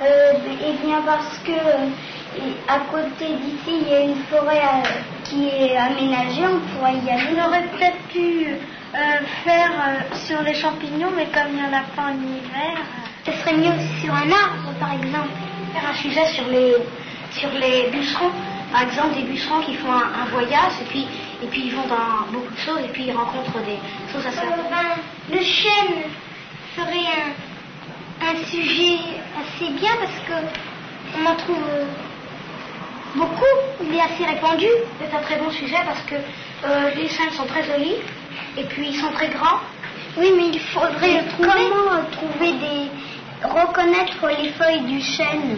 Eh bien parce que à côté d'ici, il y a une forêt qui est aménagée, on pourrait y aller. On aurait peut-être pu faire sur les champignons, mais comme il n'y en a pas en hiver... Ce serait mieux aussi sur un arbre, par exemple. Faire un sujet sur les bûcherons. Par exemple, des bûcherons qui font un voyage, et puis ils vont dans beaucoup de choses, et puis ils rencontrent des choses assez... Le chêne serait un sujet assez bien, parce qu'on en trouve beaucoup, il est assez répandu. C'est un très bon sujet, parce que les chênes sont très jolis, et puis ils sont très grands. Oui, mais il faudrait comment reconnaître les feuilles du chêne?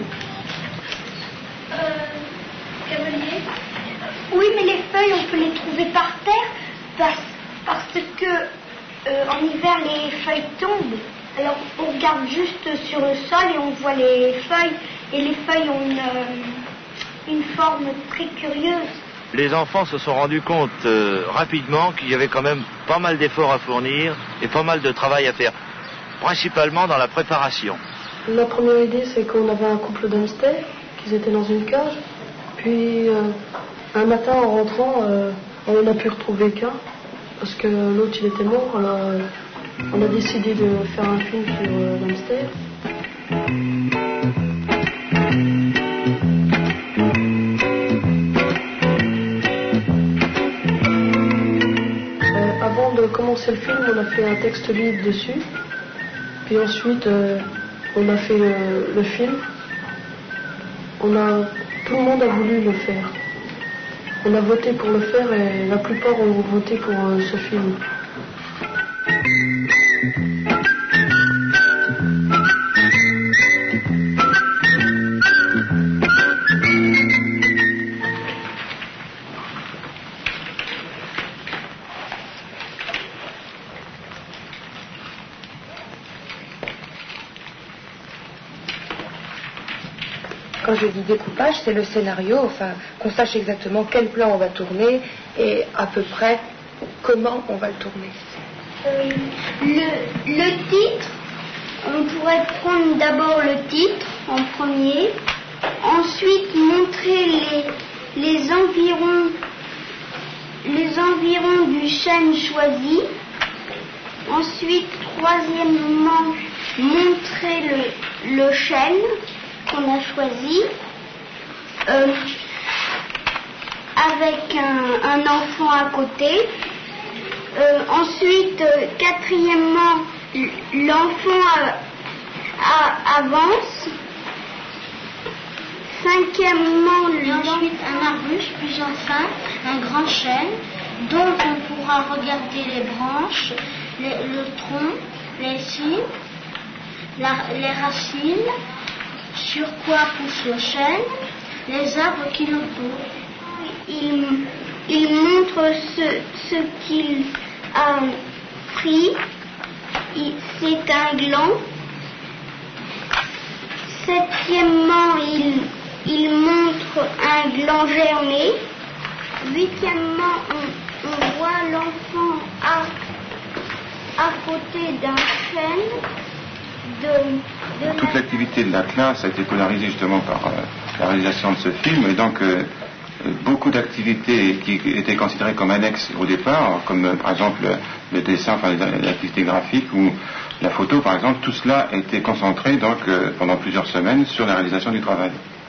Cavalier. Oui, mais les feuilles, on peut les trouver par terre parce que en hiver, les feuilles tombent. Alors, on regarde juste sur le sol et on voit les feuilles. Et les feuilles ont une forme très curieuse. Les enfants se sont rendus compte rapidement qu'il y avait quand même pas mal d'efforts à fournir et pas mal de travail à faire, principalement dans la préparation. La première idée, c'est qu'on avait un couple d'hamsters, qu'ils étaient dans une cage. Puis, un matin, en rentrant, on n'en a pu retrouver qu'un, parce que l'autre, il était mort. Alors, on a décidé de faire un film sur l'hamster. Avant de commencer le film, on a fait un texte libre dessus. Puis ensuite, on a fait le film. Tout le monde a voulu le faire. On a voté pour le faire et la plupart ont voté pour ce film. Quand je dis découpage, c'est le scénario, enfin, qu'on sache exactement quel plan on va tourner et à peu près comment on va le tourner. Le titre, on pourrait prendre d'abord le titre en premier, ensuite montrer les environs du chêne choisi, ensuite, troisièmement, montrer le chêne qu'on a choisi avec un enfant à côté. Ensuite, quatrièmement, l'enfant avance. Cinquièmement, ensuite un arbuste, puis enfin un grand chêne dont on pourra regarder les branches, le tronc, les cils, les racines, sur quoi pousse le chêne, les arbres qui l'entourent. Il montre ce qu'il a pris. C'est un gland. Septièmement, il montre un gland germé. Huitièmement, on voit l'enfant à côté d'un chêne. Toute l'activité de la classe a été polarisée justement par la réalisation de ce film, et donc beaucoup d'activités qui étaient considérées comme annexes au départ, comme par exemple le dessin, enfin l'activité graphique ou la photo par exemple, tout cela a été concentré donc pendant plusieurs semaines sur la réalisation du travail.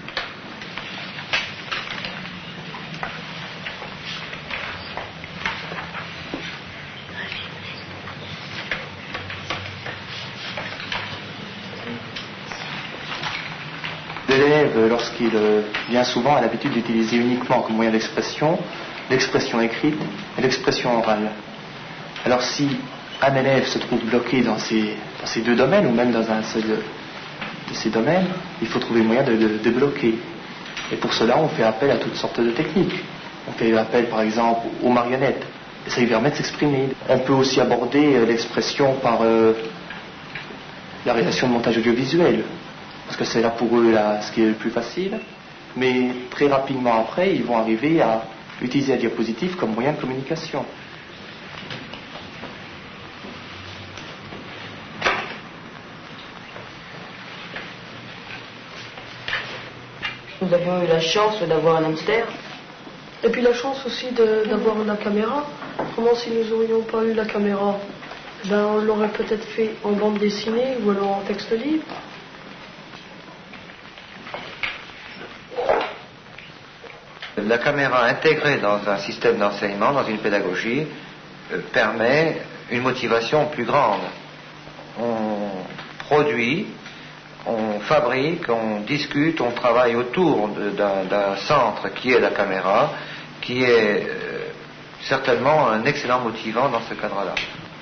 L'élève, lorsqu'il vient souvent, a l'habitude d'utiliser uniquement comme moyen d'expression l'expression écrite et l'expression orale. Alors si un élève se trouve bloqué dans ces deux domaines, ou même dans un seul de ces domaines, il faut trouver moyen de le débloquer. Et pour cela, on fait appel à toutes sortes de techniques. On fait appel par exemple aux marionnettes, et ça lui permet de s'exprimer. On peut aussi aborder l'expression par la réalisation de montage audiovisuel, parce que c'est là pour eux ce qui est le plus facile, mais très rapidement après, ils vont arriver à utiliser la diapositive comme moyen de communication. Nous avions eu la chance d'avoir un hamster. Et puis la chance aussi d'avoir la caméra. Comment si nous n'aurions pas eu la caméra, ben on l'aurait peut-être fait en bande dessinée ou alors en texte libre. La caméra intégrée dans un système d'enseignement, dans une pédagogie, permet une motivation plus grande. On produit, on fabrique, on discute, on travaille autour d'un centre qui est la caméra, qui est certainement un excellent motivant dans ce cadre-là.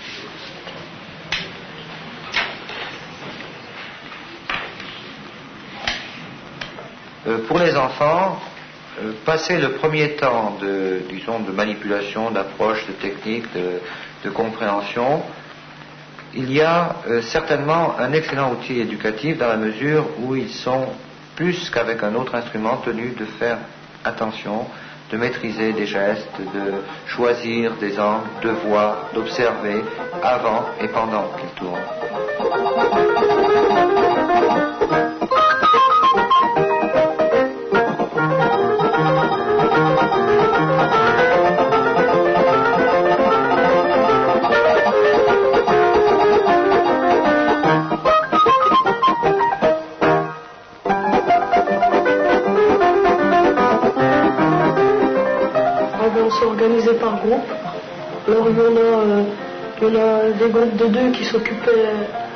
Pour les enfants, passer le premier temps de manipulation, d'approche, de technique, de compréhension, il y a certainement un excellent outil éducatif dans la mesure où ils sont, plus qu'avec un autre instrument, tenus de faire attention, de maîtriser des gestes, de choisir des angles, de voir, d'observer avant et pendant qu'ils tournent. Organisé par groupe. Alors il y en a des groupes de 2 qui s'occupaient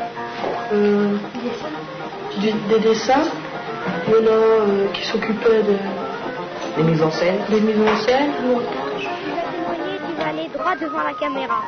des dessins. Il y en a qui s'occupaient des mises en scène. Des mises en scène. Le témoigner qui va aller droit devant la caméra.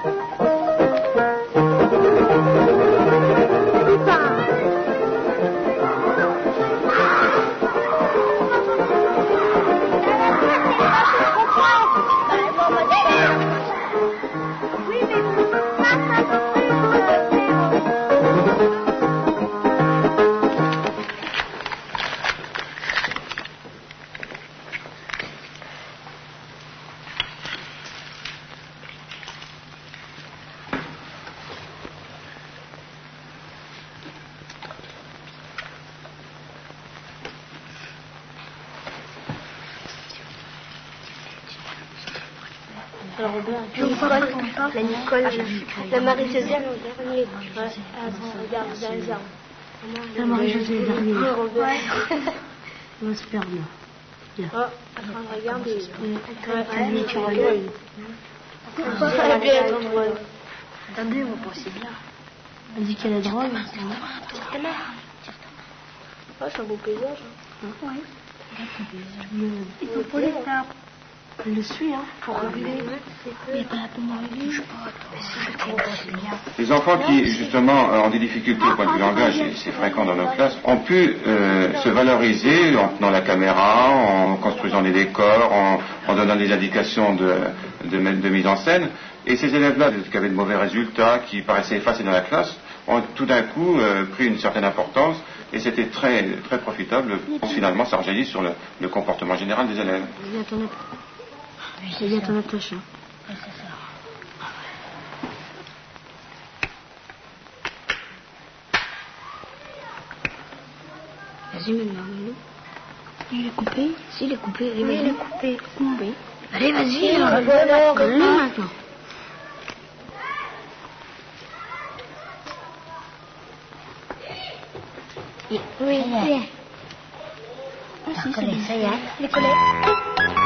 Alors, la Nicole, la Marie-Josée, le dernier. Regarde, La Marie-Josée, le dernier. Ouais. Ouais, super bien. Bien. Oh, regarde. Attendez, on va passer là. On dit qu'elle est drôle. Oh, c'est un beau paysage. Ouais. Il faut pas les faire. Elle le suit, hein. Pour regarder. Mais pas la pomme avec lui. Les enfants qui, justement, ont des difficultés au point de vue langage, et c'est fréquent dans nos classes, ont pu se valoriser en tenant la caméra, en construisant des décors, en donnant des indications de mise en scène. Et ces élèves-là, qui avaient de mauvais résultats, qui paraissaient effacés dans la classe, ont tout d'un coup pris une certaine importance, et c'était très, très profitable. Finalement, ça rejaillit sur le comportement général des élèves. C'est bien ton attache. Vas-y, maintenant. Il est coupé. Si, il est coupé. Allez, vas-y. Il est coupé. Coupé. Allez, vas-y. Alors, maintenant. Oui. Ah, si, c'est bien. Il est collé.